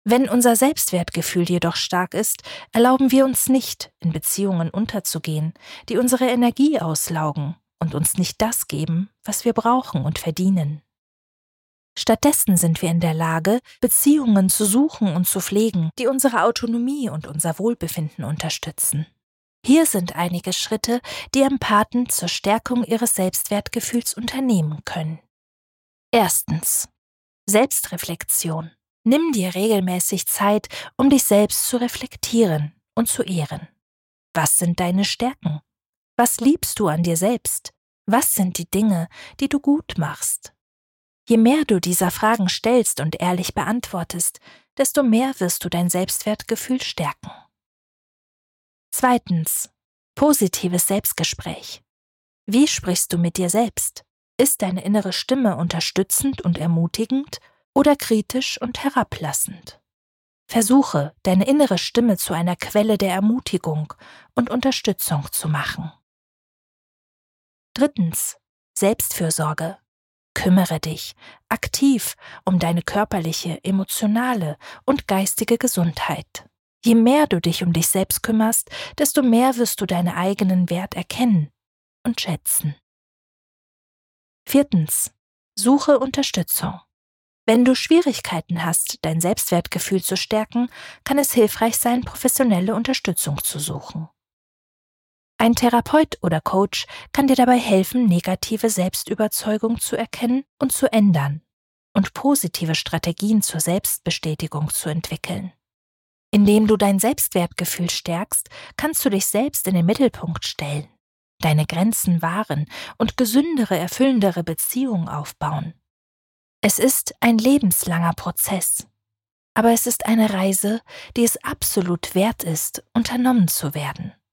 Wenn unser Selbstwertgefühl jedoch stark ist, erlauben wir uns nicht, in Beziehungen unterzugehen, die unsere Energie auslaugen und uns nicht das geben, was wir brauchen und verdienen. Stattdessen sind wir in der Lage, Beziehungen zu suchen und zu pflegen, die unsere Autonomie und unser Wohlbefinden unterstützen. Hier sind einige Schritte, die Empathen zur Stärkung ihres Selbstwertgefühls unternehmen können. Erstens. Selbstreflexion. Nimm dir regelmäßig Zeit, um dich selbst zu reflektieren und zu ehren. Was sind deine Stärken? Was liebst du an dir selbst? Was sind die Dinge, die du gut machst? Je mehr du dieser Fragen stellst und ehrlich beantwortest, desto mehr wirst du dein Selbstwertgefühl stärken. Zweitens. Positives Selbstgespräch. Wie sprichst du mit dir selbst? Ist deine innere Stimme unterstützend und ermutigend oder kritisch und herablassend? Versuche, deine innere Stimme zu einer Quelle der Ermutigung und Unterstützung zu machen. Drittens. Selbstfürsorge. Kümmere dich aktiv um deine körperliche, emotionale und geistige Gesundheit. Je mehr du dich um dich selbst kümmerst, desto mehr wirst du deinen eigenen Wert erkennen und schätzen. Viertens. Suche Unterstützung. Wenn du Schwierigkeiten hast, dein Selbstwertgefühl zu stärken, kann es hilfreich sein, professionelle Unterstützung zu suchen. Ein Therapeut oder Coach kann dir dabei helfen, negative Selbstüberzeugung zu erkennen und zu ändern und positive Strategien zur Selbstbestätigung zu entwickeln. Indem du dein Selbstwertgefühl stärkst, kannst du dich selbst in den Mittelpunkt stellen, deine Grenzen wahren und gesündere, erfüllendere Beziehungen aufbauen. Es ist ein lebenslanger Prozess, aber es ist eine Reise, die es absolut wert ist, unternommen zu werden.